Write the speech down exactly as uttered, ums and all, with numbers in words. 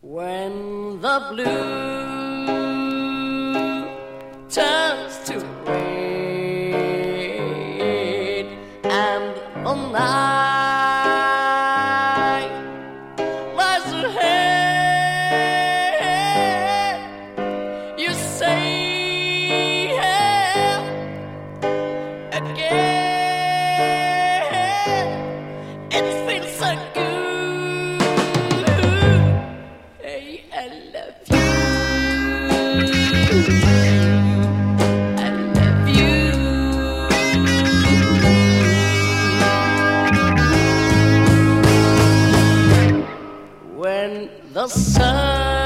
When the blue turns to red and the night lies ahead, you say again, it feels so good. Hey, I love you. I love you. When the sun